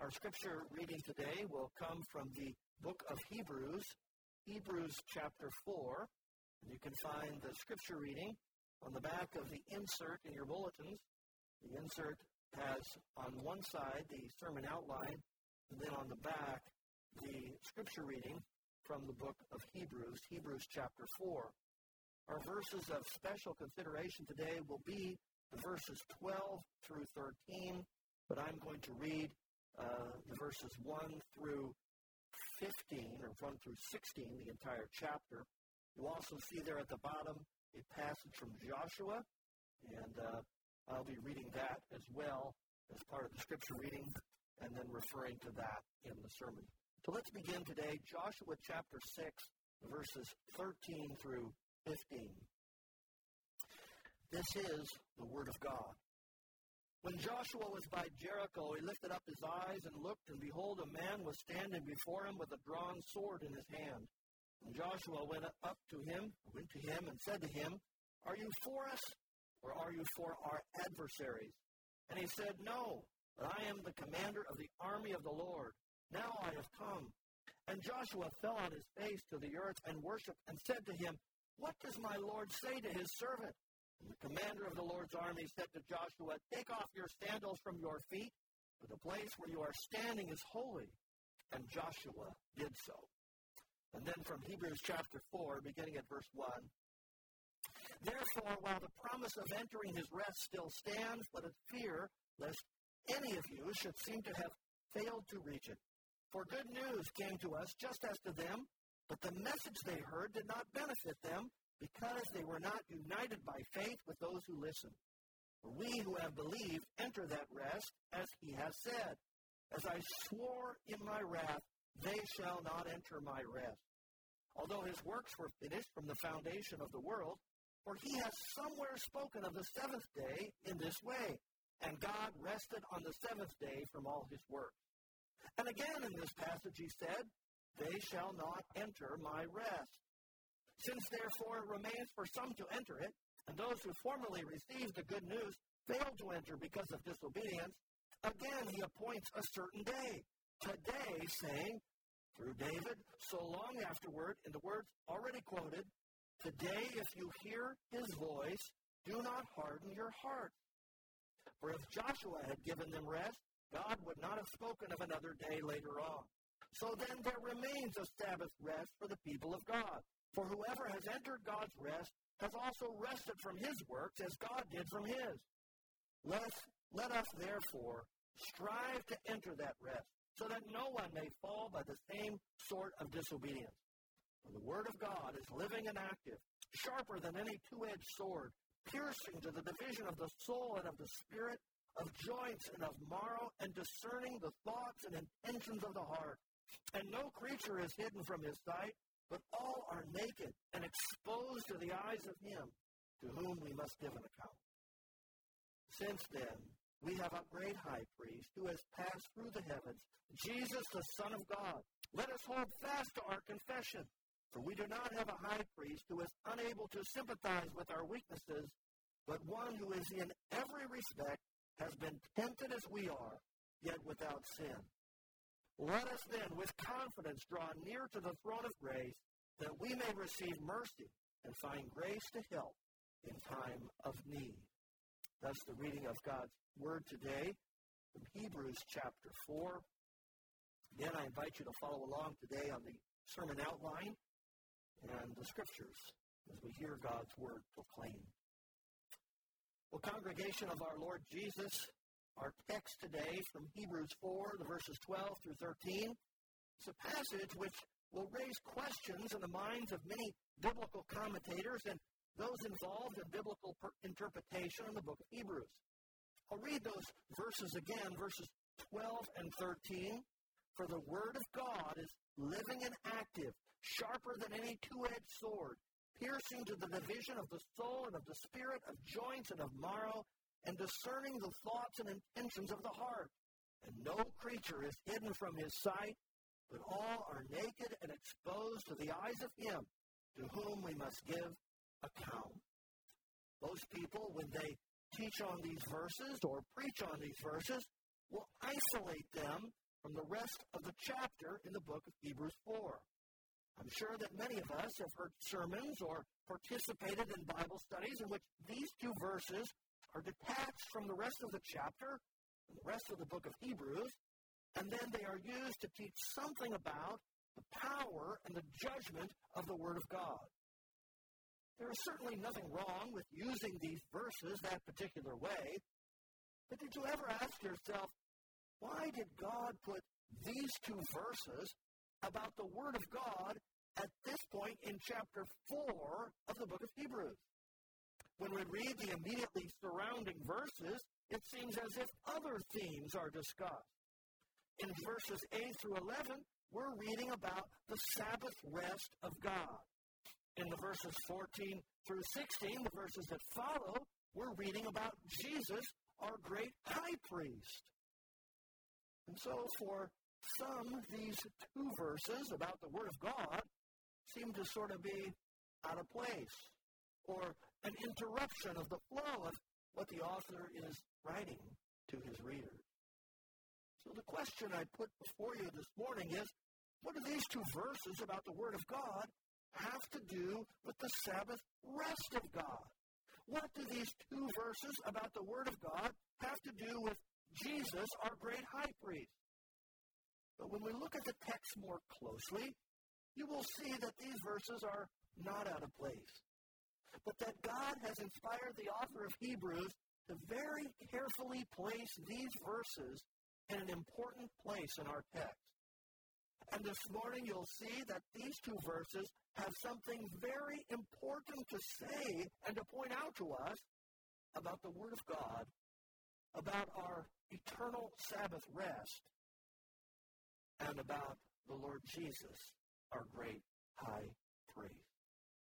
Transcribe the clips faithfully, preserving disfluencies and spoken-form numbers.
Our scripture reading today will come from the book of Hebrews, Hebrews chapter four. You can find the scripture reading on the back of the insert in your bulletins. The insert has on one side the sermon outline, and then on the back the scripture reading from the book of Hebrews, Hebrews chapter four. Our verses of special consideration today will be the verses twelve through thirteen, but I'm going to read uh, the verses one through fifteen, or one through sixteen, the entire chapter. You'll also see there at the bottom a passage from Joshua, and uh, I'll be reading that as well as part of the scripture reading, and then referring to that in the sermon. So let's begin today, Joshua chapter six, verses thirteen through fifteen. This is the word of God. When Joshua was by Jericho, he lifted up his eyes and looked, and behold, a man was standing before him with a drawn sword in his hand. And Joshua went up to him, went to him, and said to him, "Are you for us, or are you for our adversaries?" And he said, "No, but I am the commander of the army of the Lord. Now I have come." And Joshua fell on his face to the earth and worshipped, and said to him, "What does my Lord say to his servant?" And the commander of the Lord's army said to Joshua, "Take off your sandals from your feet, for the place where you are standing is holy." And Joshua did so. And then from Hebrews chapter four, beginning at verse one. "Therefore, while the promise of entering his rest still stands, let us fear lest any of you should seem to have failed to reach it. For good news came to us just as to them, but the message they heard did not benefit them, because they were not united by faith with those who listened. For we who have believed enter that rest, as he has said, 'As I swore in my wrath, they shall not enter my rest.' Although his works were finished from the foundation of the world, for he has somewhere spoken of the seventh day in this way, and God rested on the seventh day from all his works. And again in this passage he said, 'They shall not enter my rest.' Since therefore it remains for some to enter it, and those who formerly received the good news failed to enter because of disobedience, again he appoints a certain day, today, saying, through David, so long afterward, in the words already quoted, 'Today if you hear his voice, do not harden your heart.' For if Joshua had given them rest, God would not have spoken of another day later on. So then there remains a Sabbath rest for the people of God. For whoever has entered God's rest has also rested from his works as God did from his. Let, let us therefore strive to enter that rest, so that no one may fall by the same sort of disobedience. For the word of God is living and active, sharper than any two-edged sword, piercing to the division of the soul and of the spirit, of joints and of marrow, and discerning the thoughts and intentions of the heart. And no creature is hidden from his sight, but all are naked and exposed to the eyes of him to whom we must give an account. Since then, we have a great high priest who has passed through the heavens, Jesus, the Son of God. Let us hold fast to our confession, for we do not have a high priest who is unable to sympathize with our weaknesses, but one who is in every respect has been tempted as we are, yet without sin. Let us then with confidence draw near to the throne of grace, that we may receive mercy and find grace to help in time of need." That's the reading of God's word today from Hebrews chapter four. Again, I invite you to follow along today on the sermon outline and the scriptures as we hear God's word proclaimed. Well, congregation of our Lord Jesus, our text today from Hebrews four, the verses twelve through thirteen, is a passage which will raise questions in the minds of many biblical commentators and those involved in biblical per- interpretation in the book of Hebrews. I'll read those verses again, verses twelve and thirteen. "For the word of God is living and active, sharper than any two-edged sword, piercing to the division of the soul and of the spirit, of joints and of marrow, and discerning the thoughts and intentions of the heart. And no creature is hidden from his sight, but all are naked and exposed to the eyes of him to whom we must give account." Most people, when they teach on these verses or preach on these verses, will isolate them from the rest of the chapter in the book of Hebrews four. I'm sure that many of us have heard sermons or participated in Bible studies in which these two verses are detached from the rest of the chapter and the rest of the book of Hebrews, and then they are used to teach something about the power and the judgment of the Word of God. There is certainly nothing wrong with using these verses that particular way, but did you ever ask yourself, why did God put these two verses about the Word of God at this point in chapter four of the book of Hebrews? When we read the immediately surrounding verses, it seems as if other themes are discussed. In verses eight through eleven, we're reading about the Sabbath rest of God. In the verses fourteen through sixteen, the verses that follow, we're reading about Jesus, our great high priest. And so for some, these two verses about the Word of God seem to sort of be out of place, or an interruption of the flow of what the author is writing to his readers. So the question I put before you this morning is, what do these two verses about the Word of God have to do with the Sabbath rest of God? What do these two verses about the Word of God have to do with Jesus, our great high priest? But when we look at the text more closely, you will see that these verses are not out of place, but that God has inspired the author of Hebrews to very carefully place these verses in an important place in our text. And this morning you'll see that these two verses have something very important to say and to point out to us about the Word of God, about our eternal Sabbath rest, and about the Lord Jesus, our great high priest.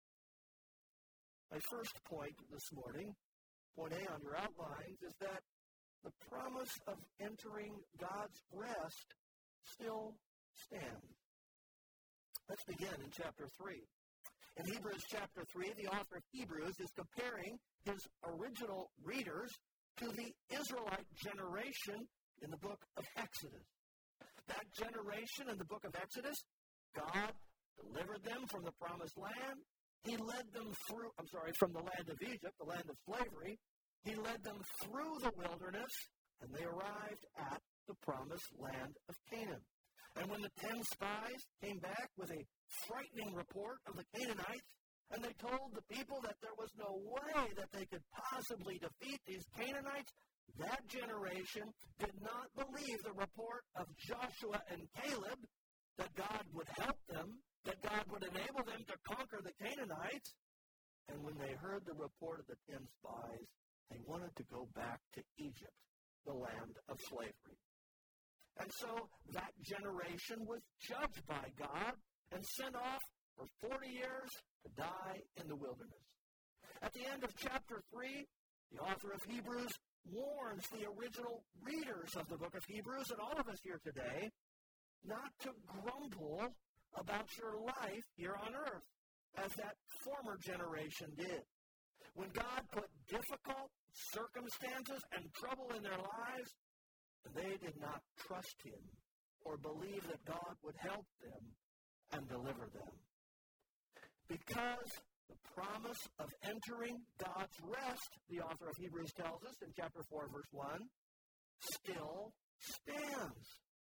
My first point this morning, point A on your outlines, is that the promise of entering God's rest still stands. Let's begin in chapter three. In Hebrews chapter three, the author of Hebrews is comparing his original readers to the Israelite generation in the book of Exodus. That generation in the book of Exodus, God delivered them from the promised land. He led them through, I'm sorry, from the land of Egypt, the land of slavery. He led them through the wilderness, and they arrived at the promised land of Canaan. And when the ten spies came back with a frightening report of the Canaanites, and they told the people that there was no way that they could possibly defeat these Canaanites, that generation did not believe the report of Joshua and Caleb that God would help them, that God would enable them to conquer the Canaanites. And when they heard the report of the ten spies, they wanted to go back to Egypt, the land of slavery. And so that generation was judged by God and sent off for forty years to die in the wilderness. At the end of chapter three, the author of Hebrews warns the original readers of the book of Hebrews and all of us here today not to grumble about your life here on earth, as that former generation did. When God put difficult circumstances and trouble in their lives, they did not trust him or believe that God would help them and deliver them. Because the promise of entering God's rest, the author of Hebrews tells us in chapter four, verse one, still stands.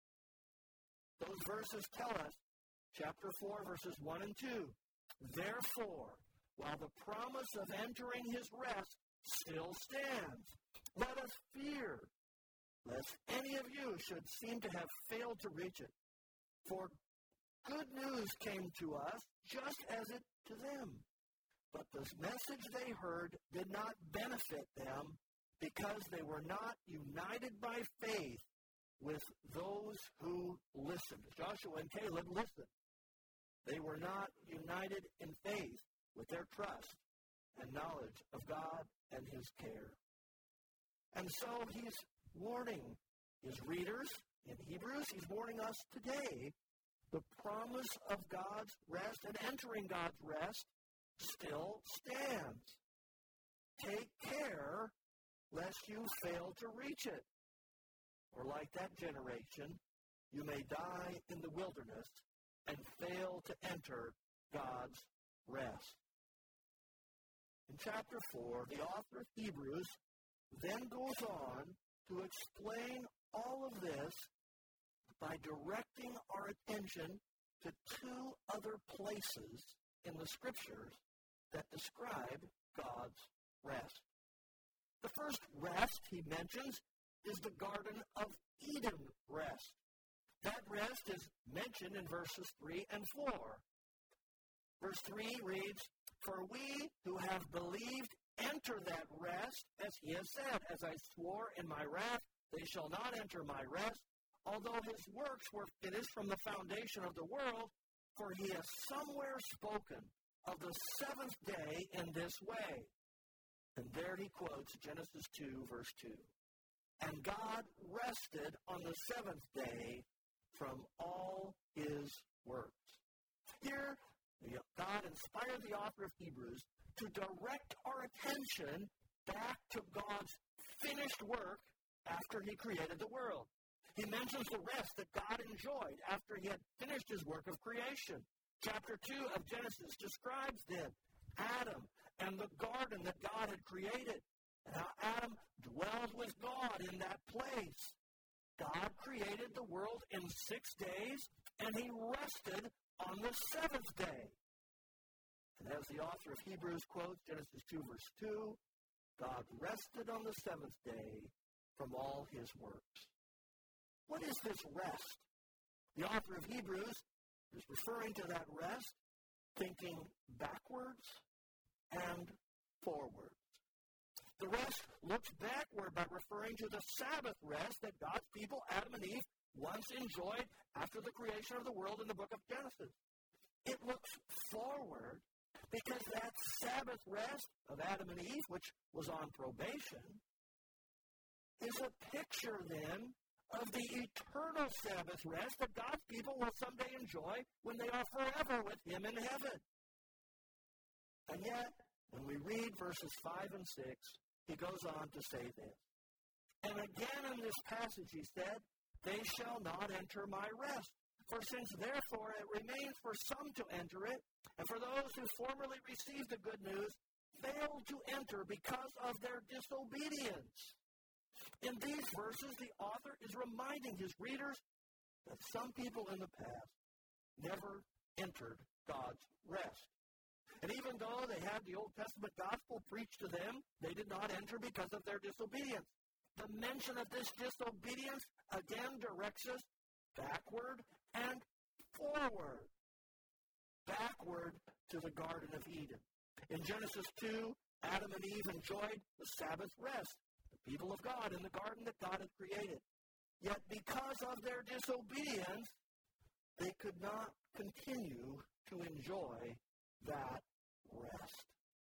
Those verses tell us, chapter four, verses one and two, therefore, while the promise of entering his rest still stands, let us fear, lest any of you should seem to have failed to reach it. For good news came to us just as it to them. But the message they heard did not benefit them because they were not united by faith with those who listened. Joshua and Caleb listened. They were not united in faith with their trust and knowledge of God and his care. And so he's warning his readers in Hebrews, he's warning us today, the promise of God's rest and entering God's rest still stands. Take care lest you fail to reach it. Or like that generation, you may die in the wilderness and fail to enter God's rest. In chapter four, the author of Hebrews then goes on to explain all of this by directing our attention to two other places in the Scriptures that describe God's rest. The first rest he mentions is the Garden of Eden rest. That rest is mentioned in verses three and four. Verse three reads, "For we who have believed enter that rest, as he has said, as I swore in my wrath, they shall not enter my rest, although his works were finished from the foundation of the world, for he has somewhere spoken of the seventh day in this way." And there he quotes Genesis two, verse two. "And God rested on the seventh day from all his works." Here, God inspired the author of Hebrews to direct our attention back to God's finished work after he created the world. He mentions the rest that God enjoyed after he had finished his work of creation. Chapter two of Genesis describes then Adam and the garden that God had created, and how Adam dwelled with God in that place. God created the world in six days, and he rested on the seventh day. And as the author of Hebrews quotes Genesis two, verse two, God rested on the seventh day from all his works. What is this rest? The author of Hebrews is referring to that rest, thinking backwards and forwards. The rest looks backward by referring to the Sabbath rest that God's people, Adam and Eve, once enjoyed after the creation of the world in the book of Genesis. It looks forward because that Sabbath rest of Adam and Eve, which was on probation, is a picture then of the eternal Sabbath rest that God's people will someday enjoy when they are forever with him in heaven. And yet, when we read verses five and six, he goes on to say this. "And again in this passage he said, they shall not enter my rest. For since therefore it remains for some to enter it, and for those who formerly received the good news, failed to enter because of their disobedience." In these verses, the author is reminding his readers that some people in the past never entered God's rest. And even though they had the Old Testament gospel preached to them, they did not enter because of their disobedience. The mention of this disobedience again directs us backward and forward. Backward to the Garden of Eden. In Genesis two, Adam and Eve enjoyed the Sabbath rest, the people of God in the garden that God had created. Yet because of their disobedience, they could not continue to enjoy that rest.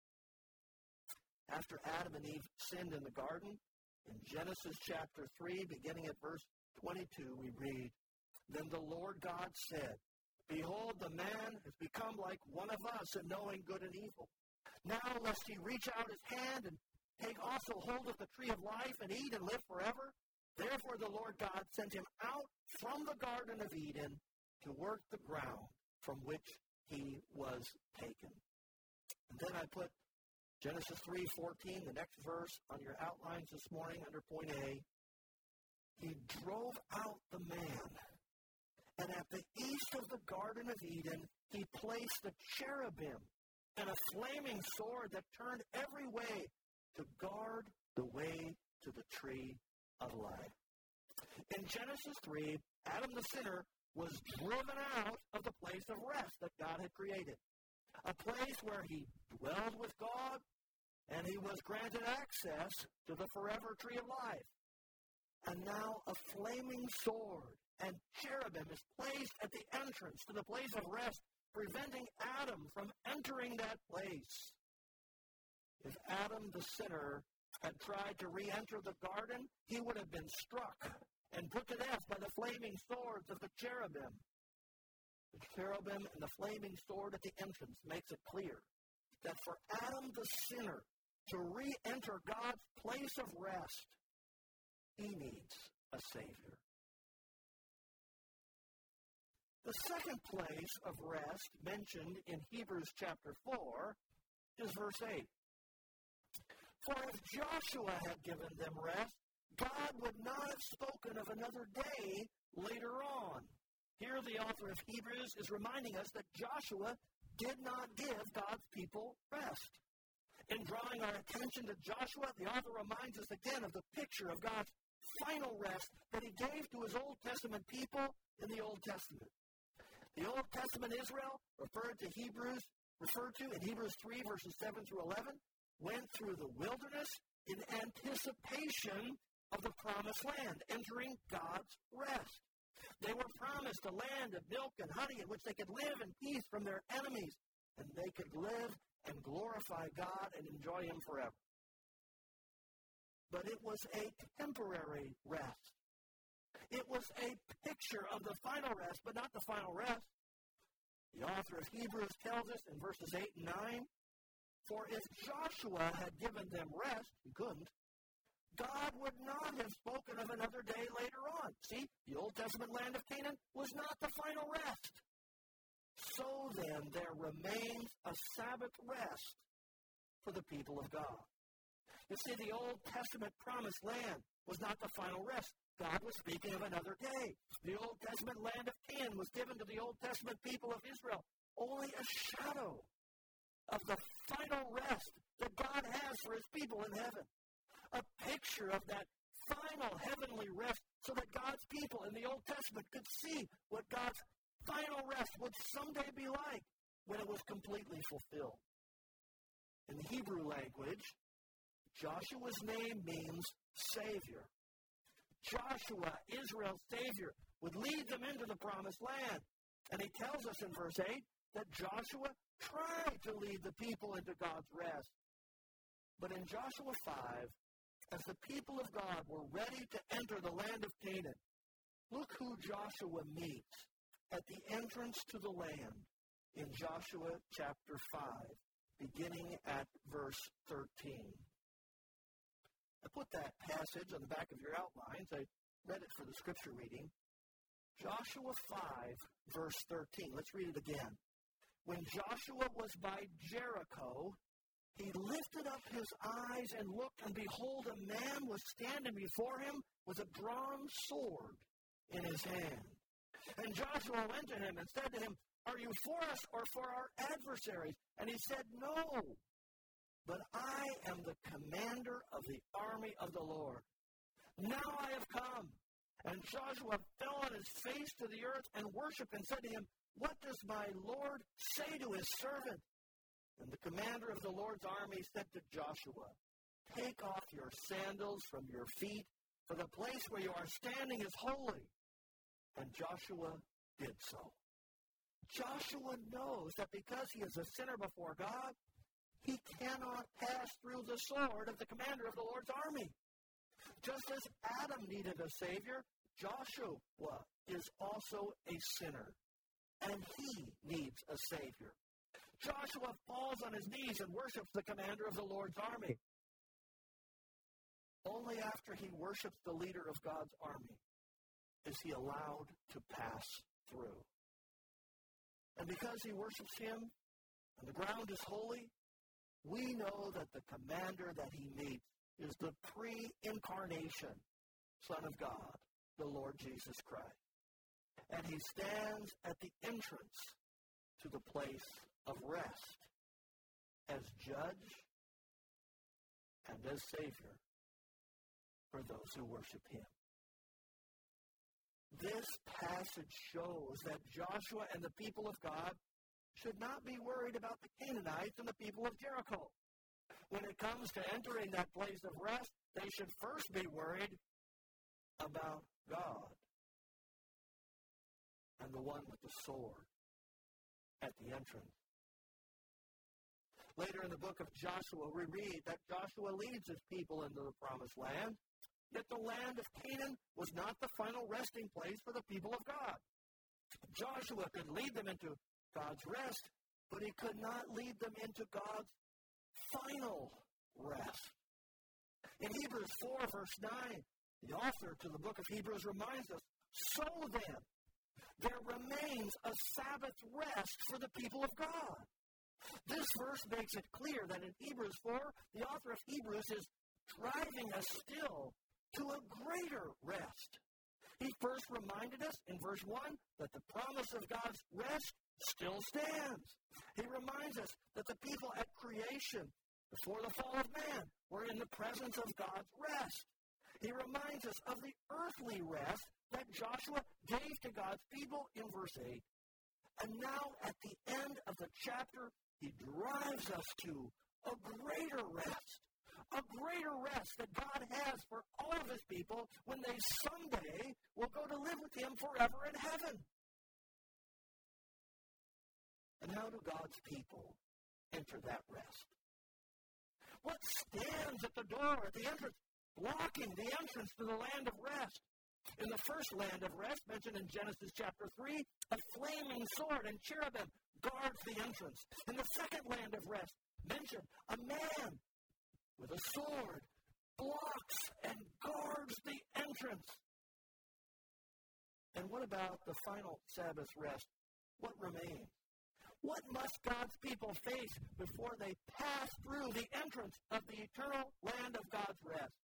After Adam and Eve sinned in the garden, in Genesis chapter three, beginning at verse twenty-two, we read, "Then the Lord God said, Behold, the man has become like one of us in knowing good and evil. Now lest he reach out his hand and take also hold of the tree of life and eat and live forever. Therefore the Lord God sent him out from the Garden of Eden to work the ground from which he was taken." And then I put Genesis three fourteen, the next verse, on your outlines this morning under point A. "He drove out the man, and at the east of the Garden of Eden, he placed the cherubim and a flaming sword that turned every way to guard the way to the tree of life." In Genesis three, Adam the sinner was driven out of the place of rest that God had created, a place where he dwelled with God and he was granted access to the forever tree of life. And now a flaming sword and cherubim is placed at the entrance to the place of rest, preventing Adam from entering that place. If Adam the sinner had tried to re-enter the garden, he would have been struck and put to death by the flaming swords of the cherubim. The cherubim and the flaming sword at the entrance makes it clear that for Adam the sinner to re-enter God's place of rest, he needs a Savior. The second place of rest mentioned in Hebrews chapter four is verse eight. For if Joshua had given them rest, God would not have spoken of another day later on. Here the author of Hebrews is reminding us that Joshua did not give God's people rest. In drawing our attention to Joshua, the author reminds us again of the picture of God's final rest that he gave to his Old Testament people in the Old Testament. The Old Testament Israel, referred to Hebrews, referred to in Hebrews three, verses seven through eleven, went through the wilderness in anticipation of the promised land, entering God's rest. They were promised a land of milk and honey in which they could live in peace from their enemies, and they could live and glorify God and enjoy him forever. But it was a temporary rest. It was a picture of the final rest, but not the final rest. The author of Hebrews tells us in verses eight and nine, for if Joshua had given them rest, he couldn't, God would not have spoken of another day later on. See, the Old Testament land of Canaan was not the final rest. So then, there remains a Sabbath rest for the people of God. You see, the Old Testament promised land was not the final rest. God was speaking of another day. The Old Testament land of Canaan was given to the Old Testament people of Israel, only a shadow of the final rest that God has for his people in heaven. A picture of that final heavenly rest so that God's people in the Old Testament could see what God's final rest would someday be like when it was completely fulfilled. In the Hebrew language, Joshua's name means Savior. Joshua, Israel's Savior, would lead them into the promised land. And he tells us in verse eight that Joshua tried to lead the people into God's rest. But in Joshua five, as the people of God were ready to enter the land of Canaan, look who Joshua meets at the entrance to the land in Joshua chapter five, beginning at verse thirteen. I put that passage on the back of your outlines. I read it for the scripture reading. Joshua five, verse thirteen. Let's read it again. When Joshua was by Jericho, he lifted up his eyes and looked, and behold, a man was standing before him with a drawn sword in his hand. And Joshua went to him and said to him, are you for us or for our adversaries? And he said, no, but I am the commander of the army of the Lord. Now I have come. And Joshua fell on his face to the earth and worshipped and said to him, what does my Lord say to his servant? And the commander of the Lord's army said to Joshua, take off your sandals from your feet, for the place where you are standing is holy. And Joshua did so. Joshua knows that because he is a sinner before God, he cannot pass through the sword of the commander of the Lord's army. Just as Adam needed a Savior, Joshua is also a sinner, and he needs a Savior. Joshua falls on his knees and worships the commander of the Lord's army. Only after he worships the leader of God's army is he allowed to pass through. And because he worships him, and the ground is holy, we know that the commander that he meets is the pre-incarnation Son of God, the Lord Jesus Christ. And he stands at the entrance to the place of rest as judge and as Savior for those who worship him. This passage shows that Joshua and the people of God should not be worried about the Canaanites and the people of Jericho. When it comes to entering that place of rest, they should first be worried about God and the one with the sword at the entrance. Later in the book of Joshua, we read that Joshua leads his people into the promised land, yet the land of Canaan was not the final resting place for the people of God. Joshua could lead them into God's rest, but he could not lead them into God's final rest. In Hebrews four, verse nine, the author to the book of Hebrews reminds us, so then, there remains a Sabbath rest for the people of God. This verse makes it clear that in Hebrews four, the author of Hebrews is driving us still to a greater rest. He first reminded us in verse one that the promise of God's rest still stands. He reminds us that the people at creation, before the fall of man, were in the presence of God's rest. He reminds us of the earthly rest that Joshua gave to God's people in verse eight. And now, at the end of the chapter, he drives us to a greater rest. A greater rest that God has for all of his people when they someday will go to live with him forever in heaven. And how do God's people enter that rest? What stands at the door, at the entrance, blocking the entrance to the land of rest? In the first land of rest, mentioned in Genesis chapter three, a flaming sword and cherubim guards the entrance. In the second land of rest, mentioned a man with a sword blocks and guards the entrance. And what about the final Sabbath rest? What remains? What must God's people face before they pass through the entrance of the eternal land of God's rest?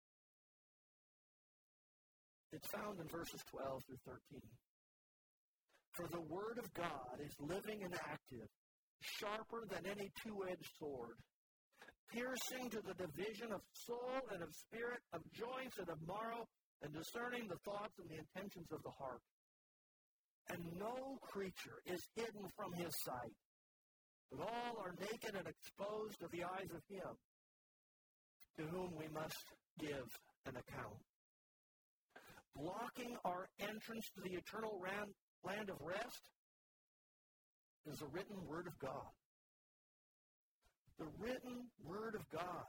It's found in verses twelve through thirteen. For the word of God is living and active, sharper than any two-edged sword, piercing to the division of soul and of spirit, of joints and of marrow, and discerning the thoughts and the intentions of the heart. And no creature is hidden from his sight, but all are naked and exposed to the eyes of him, to whom we must give an account. Blocking our entrance to the eternal land of rest is the written word of God. The written word of God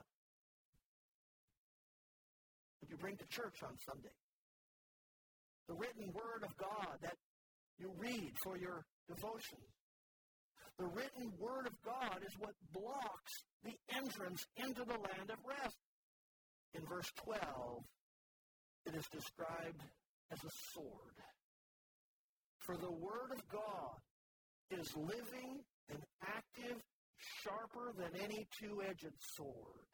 that you bring to church on Sunday. The written word of God that you read for your devotions. The written word of God is what blocks the entrance into the land of rest. In verse twelve, it is described as a sword. For the word of God is living and active, sharper than any two-edged sword.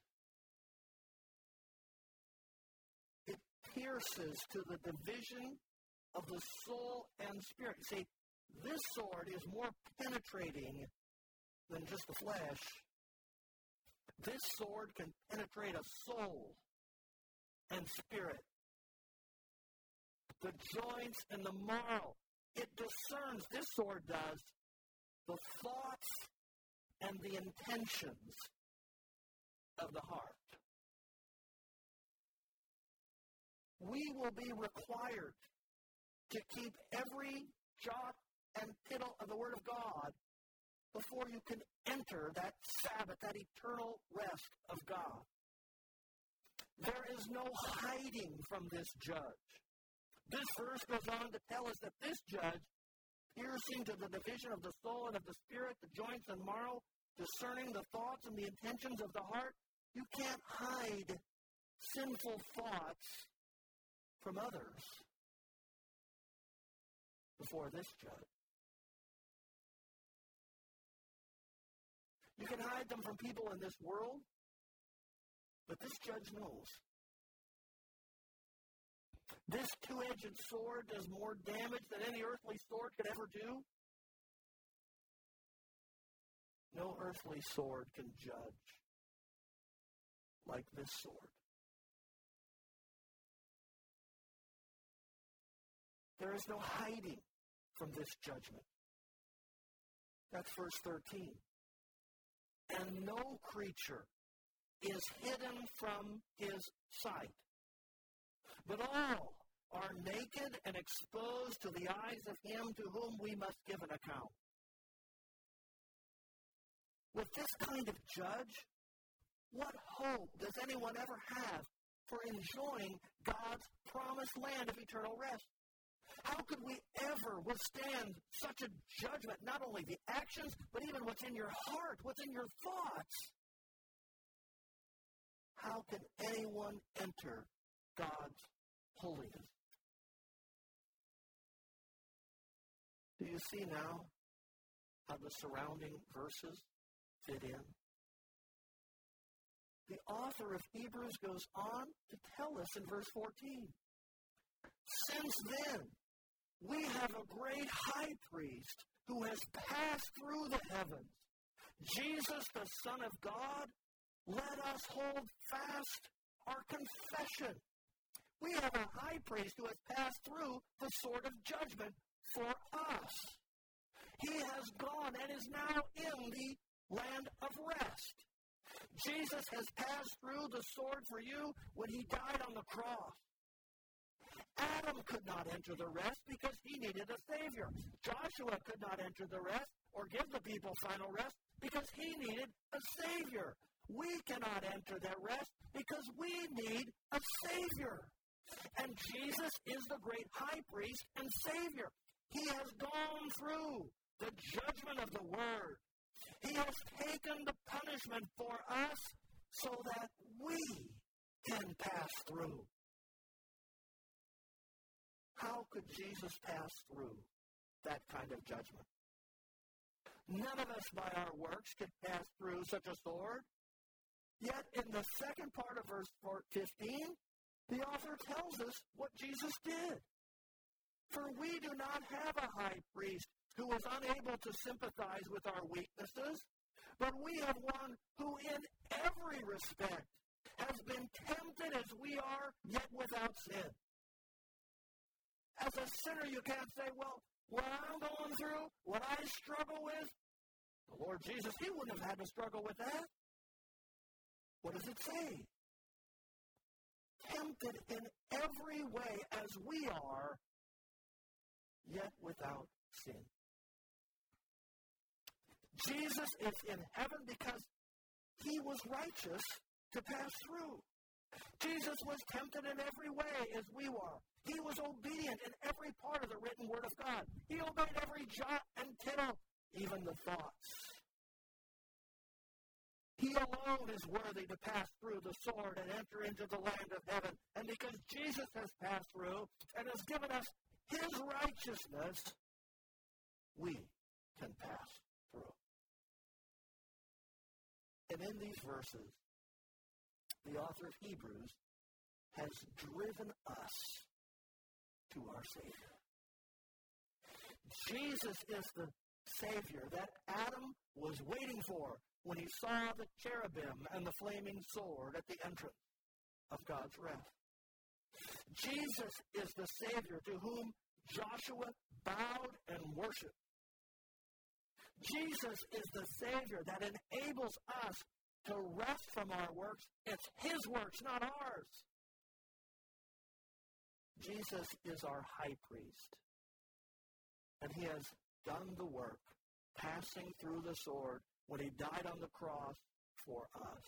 It pierces to the division of the soul and spirit. See, this sword is more penetrating than just the flesh. This sword can penetrate a soul and spirit, the joints and the marrow. It discerns, this sword does, the thoughts and the intentions of the heart. We will be required to keep every jot and tittle of the Word of God before you can enter that Sabbath, that eternal rest of God. There is no hiding from this judge. This verse goes on to tell us that this judge, piercing to the division of the soul and of the spirit, the joints and marrow, discerning the thoughts and the intentions of the heart, you can't hide sinful thoughts from others before this judge. You can hide them from people in this world, but this judge knows. This two-edged sword does more damage than any earthly sword could ever do. No earthly sword can judge like this sword. There is no hiding from this judgment. That's verse thirteen. And no creature is hidden from his sight, but all are naked and exposed to the eyes of him to whom we must give an account. With this kind of judge, what hope does anyone ever have for enjoying God's promised land of eternal rest? How could we ever withstand such a judgment? Not only the actions, but even what's in your heart, what's in your thoughts. How can anyone enter God's holiness? Do you see now how the surrounding verses fit in? The author of Hebrews goes on to tell us in verse fourteen, since then, we have a great high priest who has passed through the heavens, Jesus, the Son of God. Let us hold fast our confession. We have a high priest who has passed through the sword of judgment for us. He has gone and is now in the land of rest. Jesus has passed through the sword for you when he died on the cross. Adam could not enter the rest because he needed a Savior. Joshua could not enter the rest or give the people final rest because he needed a Savior. We cannot enter that rest because we need a Savior. And Jesus is the great high priest and Savior. He has gone through the judgment of the Word. He has taken the punishment for us so that we can pass through. How could Jesus pass through that kind of judgment? None of us by our works could pass through such a sword. Yet in the second part of verse fifteen, the author tells us what Jesus did. For we do not have a high priest who was unable to sympathize with our weaknesses, but we have one who in every respect has been tempted as we are, yet without sin. As a sinner, you can't say, well, what I'm going through, what I struggle with, the Lord Jesus, he wouldn't have had to struggle with that. What does it say? Tempted in every way as we are, yet without sin. Jesus is in heaven because he was righteous to pass through. Jesus was tempted in every way as we were. He was obedient in every part of the written word of God. He obeyed every jot and tittle, even the thoughts. He alone is worthy to pass through the sword and enter into the land of heaven. And because Jesus has passed through and has given us his righteousness, we can pass through. And in these verses, the author of Hebrews has driven us to our Savior. Jesus is the Savior that Adam was waiting for when he saw the cherubim and the flaming sword at the entrance of God's wrath. Jesus is the Savior to whom Joshua bowed and worshiped. Jesus is the Savior that enables us to rest from our works. It's his works, not ours. Jesus is our high priest, and he has done the work, passing through the sword when he died on the cross for us.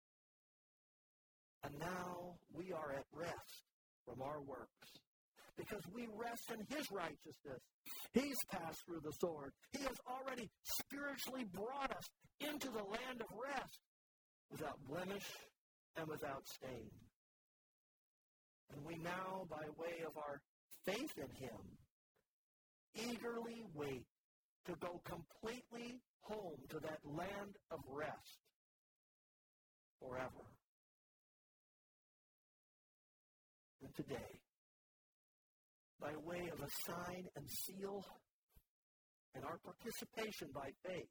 And now we are at rest from our works because we rest in his righteousness. He's passed through the sword. He has already spiritually brought us into the land of rest without blemish and without stain. And we now, by way of our faith in him, eagerly wait to go completely home to that land of rest forever. And today, by way of a sign and seal and our participation by faith,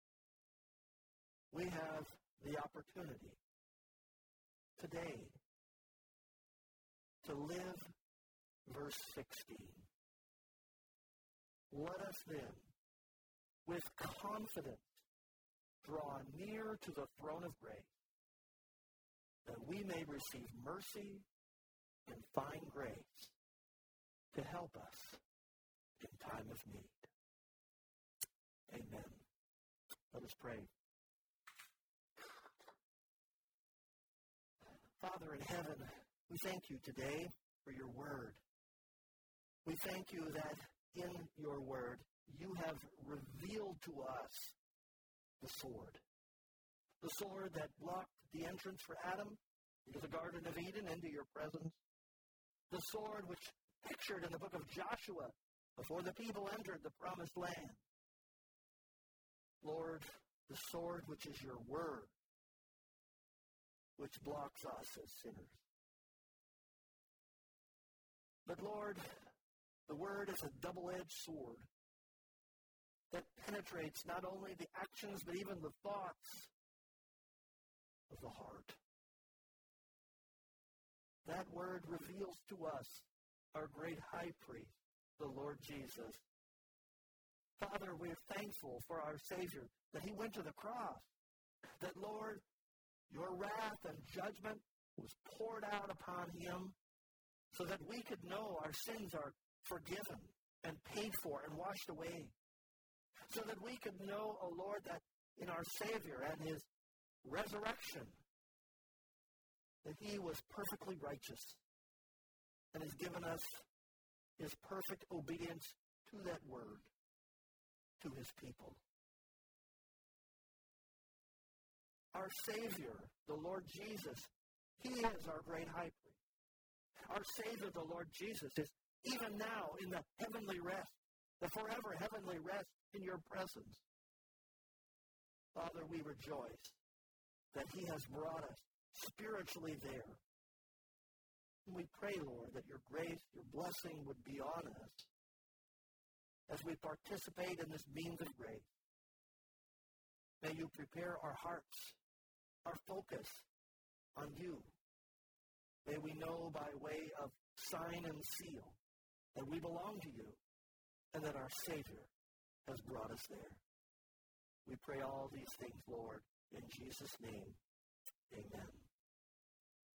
we have the opportunity today to live verse sixteen. Let us then, with confidence, draw near to the throne of grace, that we may receive mercy and find grace to help us in time of need. Amen. Let us pray. Father in heaven, we thank you today for your word. We thank you that in your word you have revealed to us the sword. The sword that blocked the entrance for Adam into the Garden of Eden, into your presence. The sword which pictured in the book of Joshua before the people entered the promised land. Lord, the sword which is your word, which blocks us as sinners. But Lord, the word is a double-edged sword that penetrates not only the actions but even the thoughts of the heart. That word reveals to us our great high priest, the Lord Jesus. Father, we're thankful for our Savior, that he went to the cross, that, Lord, your wrath and judgment was poured out upon him so that we could know our sins are forgiven and paid for and washed away, so that we could know, O Lord, that in our Savior and his resurrection, that he was perfectly righteous and has given us his perfect obedience to that word, to his people. Our Savior, the Lord Jesus, he is our great high priest. Our Savior, the Lord Jesus, is even now in the heavenly rest, the forever heavenly rest in your presence. Father, we rejoice that he has brought us spiritually there. And we pray, Lord, that your grace, your blessing would be on us as we participate in this means of grace. May you prepare our hearts, our focus on you. May we know by way of sign and seal that we belong to you and that our Savior has brought us there. We pray all these things, Lord, in Jesus' name. Amen.